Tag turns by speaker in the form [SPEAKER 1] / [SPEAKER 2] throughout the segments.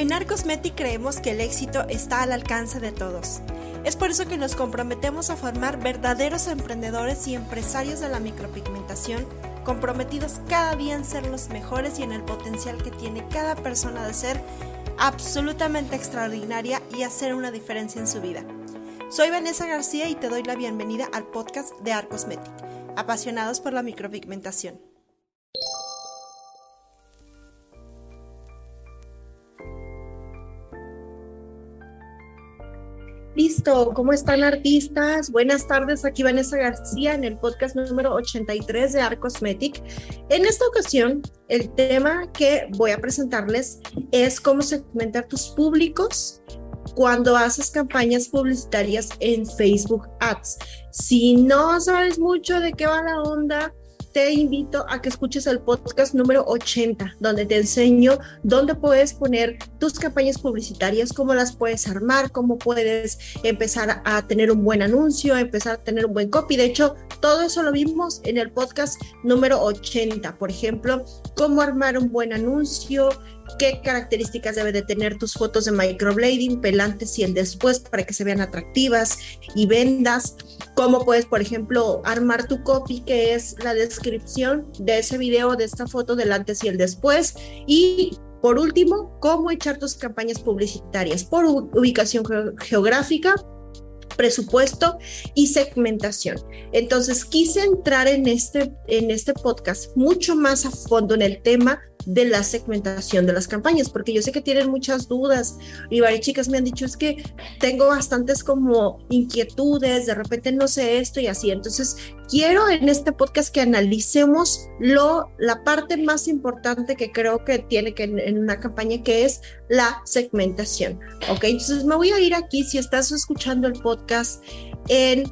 [SPEAKER 1] En Arcosmetic creemos que el éxito está al alcance de todos. Es por eso que nos comprometemos a formar verdaderos emprendedores y empresarios de la micropigmentación, comprometidos cada día en ser los mejores y en el potencial que tiene cada persona de ser absolutamente extraordinaria y hacer una diferencia en su vida. Soy Vanessa García y te doy la bienvenida al podcast de Arcosmetic, apasionados por la micropigmentación. Listo, ¿cómo están artistas? Buenas tardes, aquí Vanessa García en el podcast número 83 de Arcosmetic. En esta ocasión, el tema que voy a presentarles es cómo segmentar tus públicos cuando haces campañas publicitarias en Facebook Ads. Si no sabes mucho de qué va la onda, te invito a que escuches el podcast número 80, donde te enseño dónde puedes poner tus campañas publicitarias, cómo las puedes armar, cómo puedes empezar a tener un buen anuncio, empezar a tener un buen copy. De hecho, todo eso lo vimos en el podcast número 80. Por ejemplo, cómo armar un buen anuncio, qué características debe de tener tus fotos de microblading, el antes y el después para que se vean atractivas y vendas. Cómo puedes, por ejemplo, armar tu copy, que es la descripción de ese video, de esta foto del antes y el después. Y por último, cómo echar tus campañas publicitarias por ubicación geográfica, presupuesto y segmentación. Entonces quise entrar en este podcast mucho más a fondo en el tema de la segmentación de las campañas, porque yo sé que tienen muchas dudas y varias chicas me han dicho, es que tengo bastantes como inquietudes, de repente no sé esto y así. Entonces quiero en este podcast que analicemos la parte más importante que creo que tiene que en una campaña, que es la segmentación. Ok, entonces me voy a ir aquí. Si estás escuchando el podcast en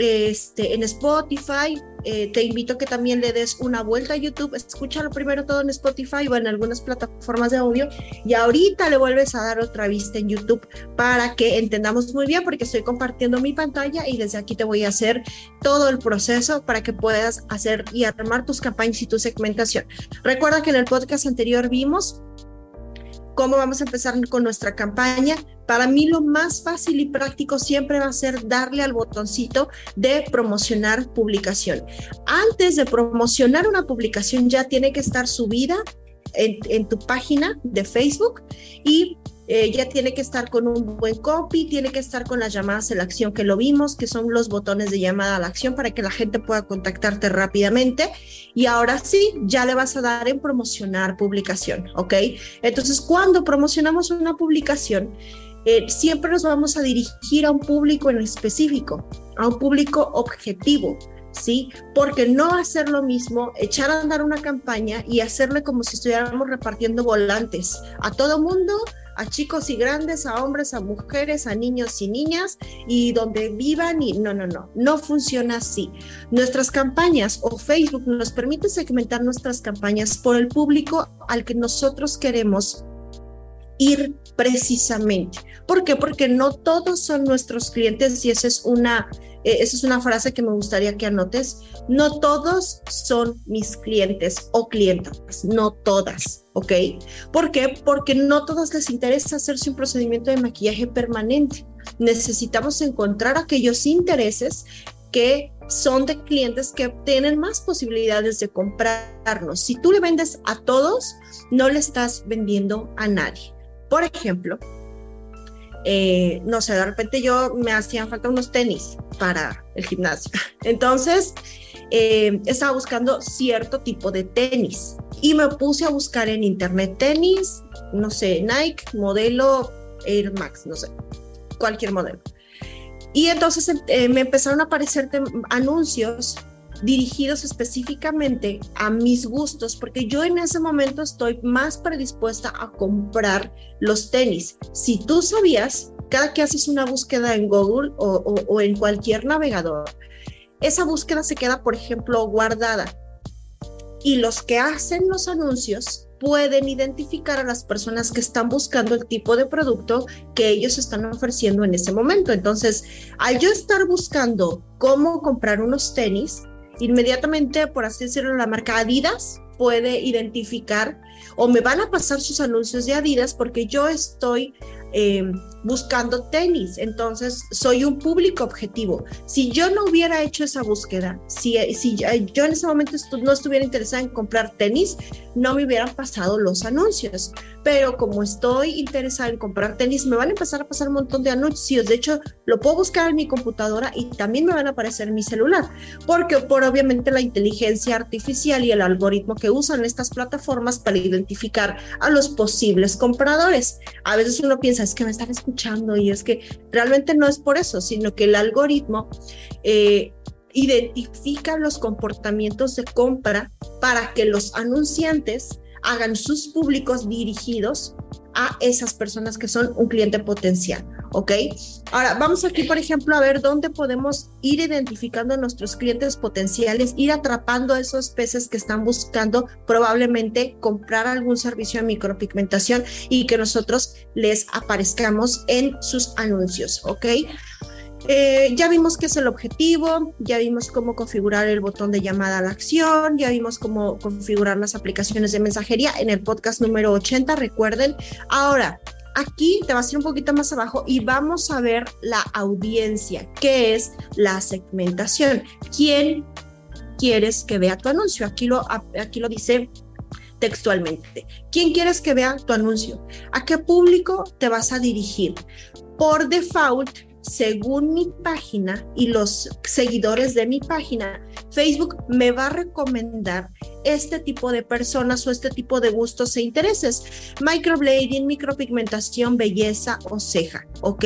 [SPEAKER 1] Spotify, te invito a que también le des una vuelta a YouTube. Escúchalo primero todo en Spotify o en algunas plataformas de audio y ahorita le vuelves a dar otra vista en YouTube para que entendamos muy bien, porque estoy compartiendo mi pantalla y desde aquí te voy a hacer todo el proceso para que puedas hacer y armar tus campañas y tu segmentación. Recuerda que en el podcast anterior vimos cómo vamos a empezar con nuestra campaña. Para mí lo más fácil y práctico siempre va a ser darle al botoncito de promocionar publicación. Antes de promocionar una publicación ya tiene que estar subida en tu página de Facebook y ya tiene que estar con un buen copy, tiene que estar con las llamadas a la acción que lo vimos, que son los botones de llamada a la acción para que la gente pueda contactarte rápidamente. Y ahora sí, ya le vas a dar en promocionar publicación, ¿ok? Entonces, cuando promocionamos una publicación, siempre nos vamos a dirigir a un público en específico, a un público objetivo, ¿sí? Porque no va a ser lo mismo echar a andar una campaña y hacerle como si estuviéramos repartiendo volantes a todo mundo, a chicos y grandes, a hombres, a mujeres, a niños y niñas, y donde vivan. Y no funciona así. Nuestras campañas o Facebook nos permite segmentar nuestras campañas por el público al que nosotros queremos ir precisamente. ¿Por qué? Porque no todos son nuestros clientes, y esa es una frase que me gustaría que anotes. No todos son mis clientes o clientas, no todas, ¿ok? ¿Por qué? Porque no todos les interesa hacerse un procedimiento de maquillaje permanente. Necesitamos encontrar aquellos intereses que son de clientes que tienen más posibilidades de comprarnos. Si tú le vendes a todos, no le estás vendiendo a nadie. Por ejemplo, no sé, de repente me hacían falta unos tenis para el gimnasio. Entonces, estaba buscando cierto tipo de tenis y me puse a buscar en internet tenis, no sé, Nike, modelo Air Max, no sé, cualquier modelo. Y entonces me empezaron a aparecer anuncios dirigidos específicamente a mis gustos, porque yo en ese momento estoy más predispuesta a comprar los tenis. Si tú sabías, cada que haces una búsqueda en Google o en cualquier navegador, esa búsqueda se queda, por ejemplo, guardada, y los que hacen los anuncios pueden identificar a las personas que están buscando el tipo de producto que ellos están ofreciendo en ese momento. Entonces, al yo estar buscando cómo comprar unos tenis, inmediatamente, por así decirlo, la marca Adidas puede identificar o me van a pasar sus anuncios de Adidas porque yo estoy buscando tenis, entonces soy un público objetivo. Si yo no hubiera hecho esa búsqueda, si yo en ese momento no estuviera interesada en comprar tenis, no me hubieran pasado los anuncios, pero como estoy interesada en comprar tenis, me van a empezar a pasar un montón de anuncios. De hecho, lo puedo buscar en mi computadora y también me van a aparecer en mi celular, porque por obviamente la inteligencia artificial y el algoritmo que usan estas plataformas para identificar a los posibles compradores. A veces uno piensa, es que me están escuchando, y es que realmente no es por eso, sino que el algoritmo identifica los comportamientos de compra para que los anunciantes hagan sus públicos dirigidos a esas personas que son un cliente potencial, ¿ok? Ahora, vamos aquí, por ejemplo, a ver dónde podemos ir identificando a nuestros clientes potenciales, ir atrapando a esos peces que están buscando probablemente comprar algún servicio de micropigmentación y que nosotros les aparezcamos en sus anuncios, ¿ok? Ya vimos qué es el objetivo, ya vimos cómo configurar el botón de llamada a la acción, ya vimos cómo configurar las aplicaciones de mensajería en el podcast número 80, recuerden. Ahora, aquí te vas a ir un poquito más abajo y vamos a ver la audiencia, qué es la segmentación. ¿Quién quieres que vea tu anuncio? Aquí lo dice textualmente. ¿Quién quieres que vea tu anuncio? ¿A qué público te vas a dirigir? Por default, según mi página y los seguidores de mi página, Facebook me va a recomendar este tipo de personas o este tipo de gustos e intereses: microblading, micropigmentación, belleza o ceja, ¿ok?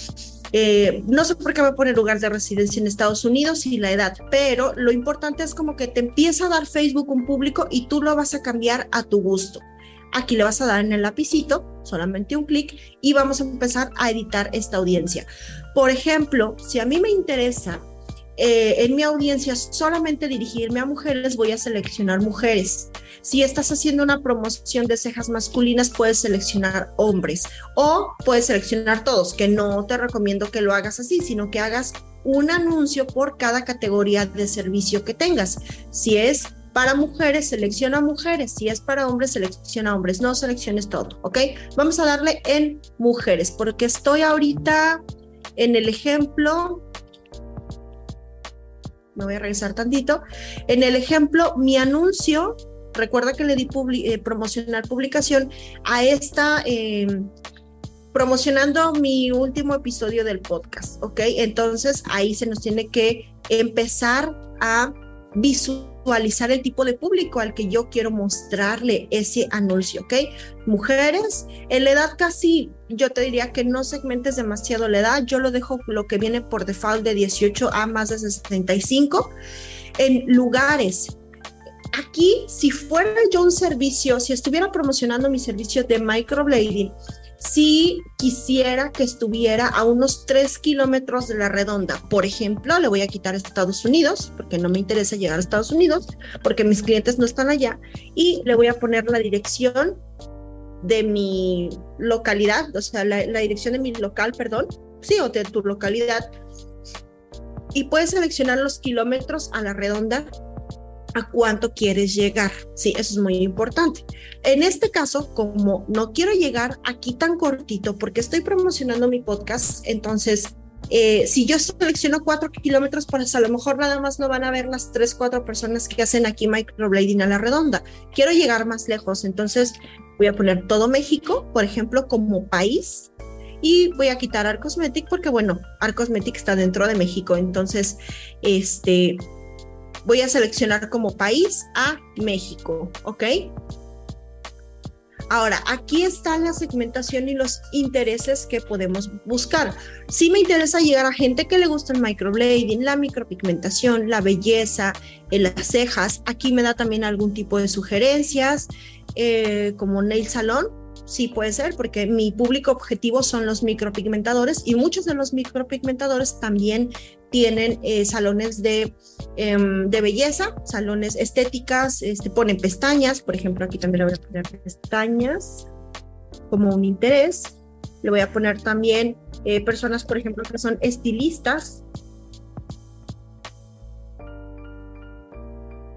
[SPEAKER 1] No sé por qué me pone lugar de residencia en Estados Unidos y la edad, pero lo importante es como que te empieza a dar Facebook un público y tú lo vas a cambiar a tu gusto. Aquí le vas a dar en el lapicito, solamente un clic, y vamos a empezar a editar esta audiencia. Por ejemplo, si a mí me interesa en mi audiencia solamente dirigirme a mujeres, voy a seleccionar mujeres. Si estás haciendo una promoción de cejas masculinas, puedes seleccionar hombres o puedes seleccionar todos, que no te recomiendo que lo hagas así, sino que hagas un anuncio por cada categoría de servicio que tengas. Si es para mujeres, selecciona mujeres. Si es para hombres, selecciona hombres. No selecciones todo, ¿ok? Vamos a darle en mujeres, porque estoy ahorita en el ejemplo. Me voy a regresar tantito. En el ejemplo, mi anuncio, recuerda que le di promocionar publicación a esta, promocionando mi último episodio del podcast, ¿ok? Entonces, ahí se nos tiene que empezar a visualizar el tipo de público al que yo quiero mostrarle ese anuncio, ¿ok? Mujeres, en la edad casi, yo te diría que no segmentes demasiado la edad, yo lo dejo lo que viene por default de 18 a más de 65. En lugares, aquí, si fuera yo un servicio, si estuviera promocionando mi servicio de microblading, si quisiera que estuviera a unos 3 kilómetros de la redonda, por ejemplo, le voy a quitar Estados Unidos, porque no me interesa llegar a Estados Unidos, porque mis clientes no están allá, y le voy a poner la dirección de mi localidad, o sea, la dirección de mi local, perdón, sí, o de tu localidad, y puedes seleccionar los kilómetros a la redonda a cuánto quieres llegar. Sí, eso es muy importante. En este caso, como no quiero llegar aquí tan cortito porque estoy promocionando mi podcast, entonces si yo selecciono 4 kilómetros, pues a lo mejor nada más no van a ver las 3-4 personas que hacen aquí microblading a la redonda. Quiero llegar más lejos, entonces voy a poner todo México, por ejemplo, como país, y voy a quitar Art Cosmetic porque, bueno, Art Cosmetic está dentro de México, entonces voy a seleccionar como país a México, ¿ok? Ahora, aquí está la segmentación y los intereses que podemos buscar. Si me interesa llegar a gente que le gusta el microblading, la micropigmentación, la belleza, las cejas, aquí me da también algún tipo de sugerencias, como nail salon. Sí, puede ser, porque mi público objetivo son los micropigmentadores y muchos de los micropigmentadores también tienen salones de belleza, salones estéticas, ponen pestañas, por ejemplo, aquí también le voy a poner pestañas como un interés. Le voy a poner también personas, por ejemplo, que son estilistas.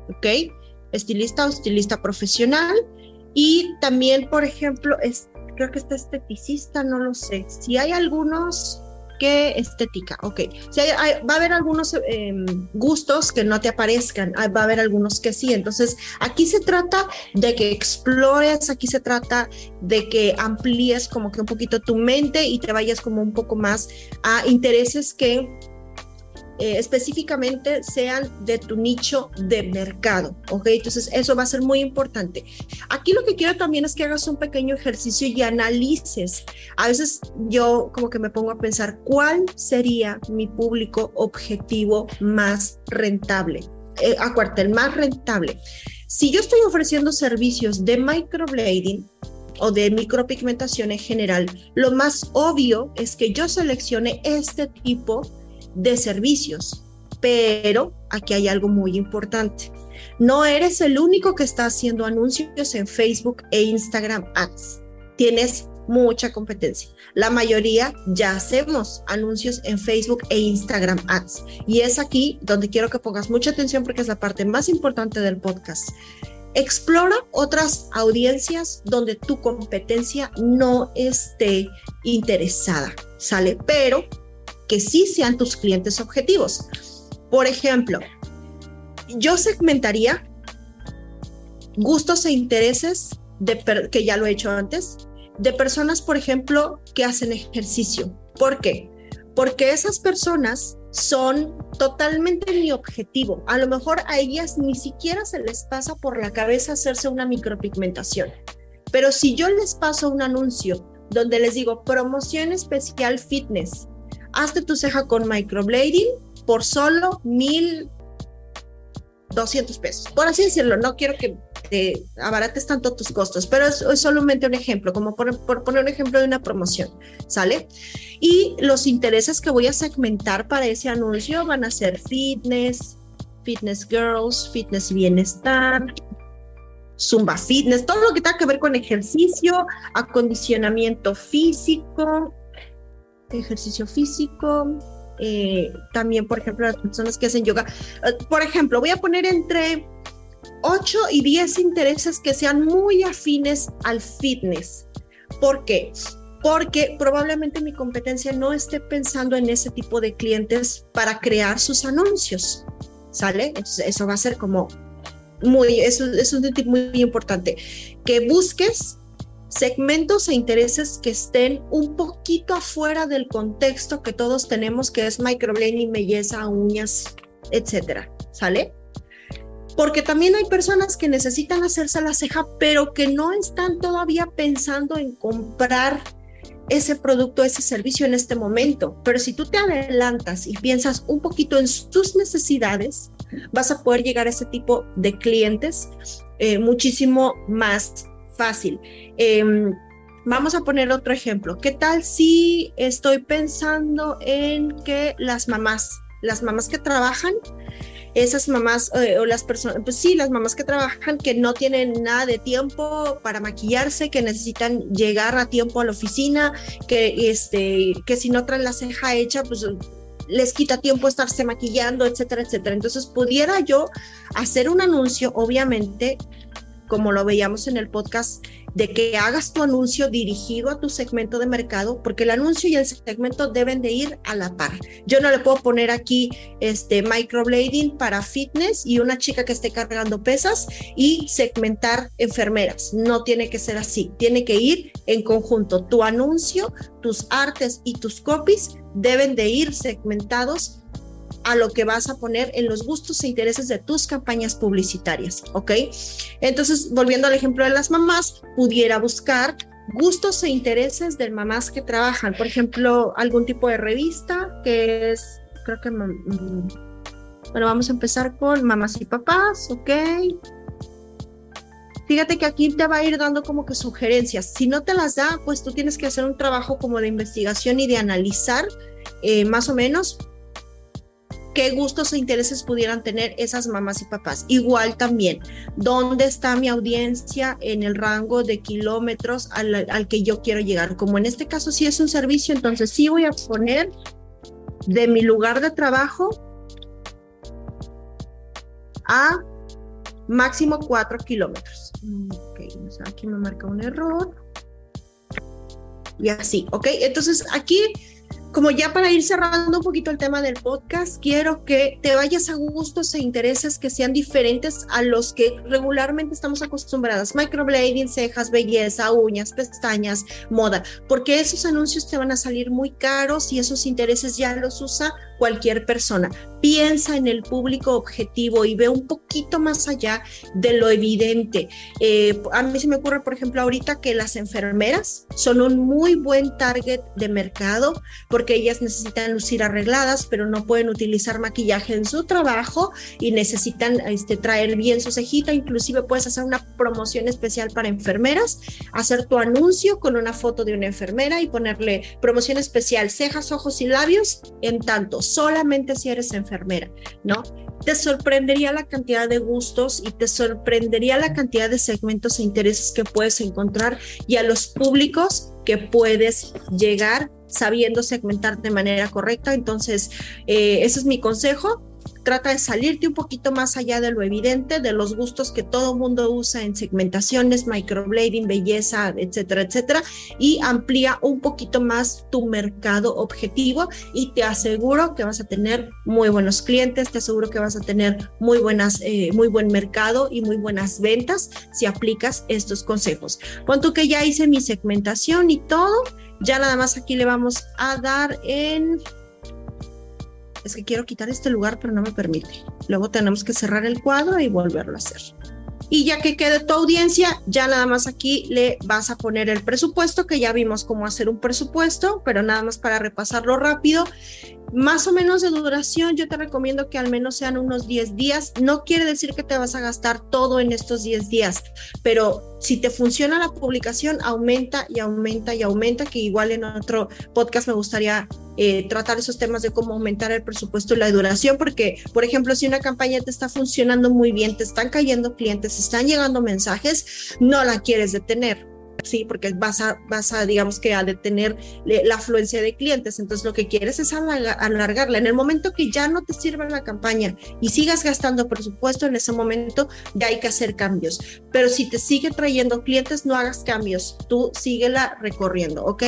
[SPEAKER 1] ¿ok? Estilista o estilista profesional. Y también, por ejemplo, creo que está esteticista, no lo sé. Si hay algunos que estética, ok. Si va a haber algunos gustos que no te aparezcan, va a haber algunos que sí. Entonces, aquí se trata de que explores, aquí se trata de que amplíes como que un poquito tu mente y te vayas como un poco más a intereses que específicamente sean de tu nicho de mercado, ¿ok? Entonces eso va a ser muy importante. Aquí lo que quiero también es que hagas un pequeño ejercicio y analices. A veces yo como que me pongo a pensar, ¿cuál sería mi público objetivo más rentable? Acuérdate, el más rentable. Si yo estoy ofreciendo servicios de microblading o de micropigmentación en general, lo más obvio es que yo seleccione este tipo de servicios, pero aquí hay algo muy importante. No eres el único que está haciendo anuncios en Facebook e Instagram Ads. Tienes mucha competencia. La mayoría ya hacemos anuncios en Facebook e Instagram Ads. Y es aquí donde quiero que pongas mucha atención porque es la parte más importante del podcast. Explora otras audiencias donde tu competencia no esté interesada, ¿sale? Pero que sí sean tus clientes objetivos. Por ejemplo, yo segmentaría gustos e intereses, que ya lo he hecho antes, de personas, por ejemplo, que hacen ejercicio. ¿Por qué? Porque esas personas son totalmente mi objetivo. A lo mejor a ellas ni siquiera se les pasa por la cabeza hacerse una micropigmentación. Pero si yo les paso un anuncio donde les digo promoción especial fitness, hazte tu ceja con microblading por solo 1,200 pesos. Por así decirlo, no quiero que te abarates tanto tus costos, pero es solamente un ejemplo, como por poner un ejemplo de una promoción, ¿sale? Y los intereses que voy a segmentar para ese anuncio van a ser fitness, fitness girls, fitness y bienestar, zumba fitness, todo lo que tenga que ver con ejercicio, acondicionamiento físico, ejercicio físico, también, por ejemplo, las personas que hacen yoga. Por ejemplo, voy a poner entre 8 y 10 intereses que sean muy afines al fitness. ¿Por qué? Porque probablemente mi competencia no esté pensando en ese tipo de clientes para crear sus anuncios, ¿sale? Entonces, eso va a ser como es un tip muy importante, que busques segmentos e intereses que estén un poquito afuera del contexto que todos tenemos, que es microblading, belleza, uñas, etcétera, ¿sale? Porque también hay personas que necesitan hacerse la ceja, pero que no están todavía pensando en comprar ese producto, ese servicio en este momento. Pero si tú te adelantas y piensas un poquito en sus necesidades, vas a poder llegar a ese tipo de clientes muchísimo más fácil. Vamos a poner otro ejemplo. ¿Qué tal si estoy pensando en que las mamás que trabajan, esas mamás o las personas, pues sí, las mamás que trabajan que no tienen nada de tiempo para maquillarse, que necesitan llegar a tiempo a la oficina, que si no traen la ceja hecha, pues les quita tiempo estarse maquillando, etcétera, etcétera. Entonces pudiera yo hacer un anuncio, obviamente, como lo veíamos en el podcast, de que hagas tu anuncio dirigido a tu segmento de mercado, porque el anuncio y el segmento deben de ir a la par. Yo no le puedo poner aquí microblading para fitness y una chica que esté cargando pesas y segmentar enfermeras. No tiene que ser así, tiene que ir en conjunto. Tu anuncio, tus artes y tus copies deben de ir segmentados a lo que vas a poner en los gustos e intereses de tus campañas publicitarias, ¿ok? Entonces, volviendo al ejemplo de las mamás, pudiera buscar gustos e intereses de mamás que trabajan, por ejemplo, algún tipo de revista que es, creo que, bueno, vamos a empezar con mamás y papás, ¿ok? Fíjate que aquí te va a ir dando como que sugerencias. Si no te las da, pues tú tienes que hacer un trabajo como de investigación y de analizar más o menos qué gustos e intereses pudieran tener esas mamás y papás. Igual también, ¿dónde está mi audiencia en el rango de kilómetros al que yo quiero llegar? Como en este caso sí es un servicio, entonces sí voy a poner de mi lugar de trabajo a máximo 4 kilómetros. Ok, aquí me marca un error. Y así, ¿ok? Entonces aquí, como ya para ir cerrando un poquito el tema del podcast, quiero que te vayas a gustos e intereses que sean diferentes a los que regularmente estamos acostumbradas. Microblading, cejas, belleza, uñas, pestañas, moda, porque esos anuncios te van a salir muy caros y esos intereses ya los usa cualquier persona. Piensa en el público objetivo y ve un poquito más allá de lo evidente. A mí se me ocurre, por ejemplo, ahorita que las enfermeras son un muy buen target de mercado porque ellas necesitan lucir arregladas, pero no pueden utilizar maquillaje en su trabajo y necesitan traer bien su cejita. Inclusive puedes hacer una promoción especial para enfermeras, hacer tu anuncio con una foto de una enfermera y ponerle promoción especial, cejas, ojos y labios en tanto, solamente si eres enfermera, ¿no? Te sorprendería la cantidad de gustos y te sorprendería la cantidad de segmentos e intereses que puedes encontrar y a los públicos que puedes llegar sabiendo segmentar de manera correcta. Entonces, ese es mi consejo. Trata de salirte un poquito más allá de lo evidente, de los gustos que todo mundo usa en segmentaciones, microblading, belleza, etcétera, etcétera, y amplía un poquito más tu mercado objetivo y te aseguro que vas a tener muy buenos clientes, te aseguro que vas a tener muy buen mercado y muy buenas ventas si aplicas estos consejos. Pon tú que ya hice mi segmentación y todo, ya nada más aquí le vamos a dar en... Es que quiero quitar este lugar, pero no me permite. Luego tenemos que cerrar el cuadro y volverlo a hacer. Y ya que quede tu audiencia, ya nada más aquí le vas a poner el presupuesto, que ya vimos cómo hacer un presupuesto, pero nada más para repasarlo rápido. Más o menos de duración, yo te recomiendo que al menos sean unos 10 días. No quiere decir que te vas a gastar todo en estos 10 días, pero si te funciona la publicación, aumenta y aumenta y aumenta, que igual en otro podcast me gustaría tratar esos temas de cómo aumentar el presupuesto y la duración, porque, por ejemplo, si una campaña te está funcionando muy bien, te están cayendo clientes, están llegando mensajes, no la quieres detener. Sí, porque vas a digamos que a detener la afluencia de clientes. Entonces lo que quieres es alargarla. En el momento que ya no te sirva la campaña y sigas gastando presupuesto, en ese momento ya hay que hacer cambios. Pero si te sigue trayendo clientes, no hagas cambios, tú síguela recorriendo, ¿ok?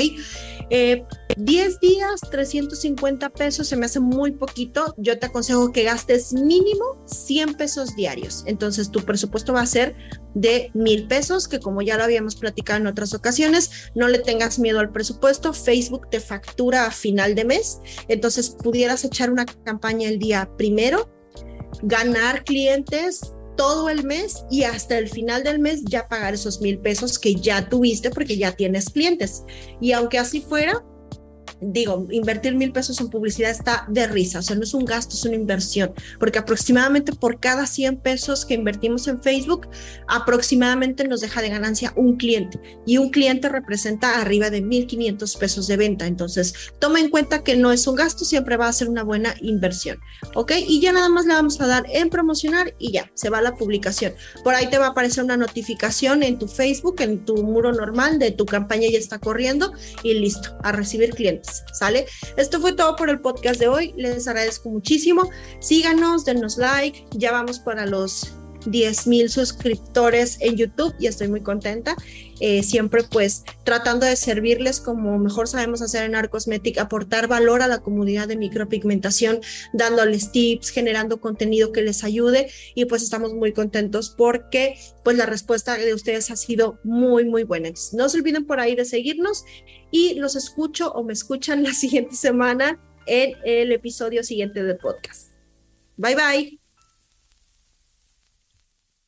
[SPEAKER 1] 10 días, 350 pesos, se me hace muy poquito. Yo te aconsejo que gastes mínimo 100 pesos diarios. Entonces tu presupuesto va a ser de 1,000 pesos, que como ya lo habíamos platicado en otras ocasiones, no le tengas miedo al presupuesto. Facebook te factura a final de mes, entonces pudieras echar una campaña el día primero, ganar clientes todo el mes y hasta el final del mes ya pagar esos 1,000 pesos que ya tuviste porque ya tienes clientes. Y aunque así fuera, digo, invertir 1,000 pesos en publicidad está de risa, o sea, no es un gasto, es una inversión, porque aproximadamente por cada 100 pesos que invertimos en Facebook, aproximadamente nos deja de ganancia un cliente, y un cliente representa arriba de 1,500 pesos de venta. Entonces, toma en cuenta que no es un gasto, siempre va a ser una buena inversión, ¿ok? Y ya nada más le vamos a dar en promocionar y ya, se va la publicación. Por ahí te va a aparecer una notificación en tu Facebook, en tu muro normal de tu campaña ya está corriendo y listo, a recibir clientes. ¿Sale? Esto fue todo por el podcast de hoy. Les agradezco muchísimo. Síganos, denos like. Ya vamos para los 10,000 suscriptores en YouTube y estoy muy contenta. Siempre pues tratando de servirles como mejor sabemos hacer en Art Cosmetic, aportar valor a la comunidad de micropigmentación, dándoles tips, generando contenido que les ayude, y pues estamos muy contentos porque pues la respuesta de ustedes ha sido muy muy buena. Entonces, no se olviden por ahí de seguirnos y los escucho o me escuchan la siguiente semana en el episodio siguiente del podcast. Bye bye.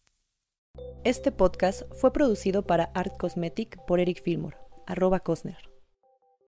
[SPEAKER 2] Este podcast fue producido para Art Cosmetic por Eric Fillmore, @Cosner.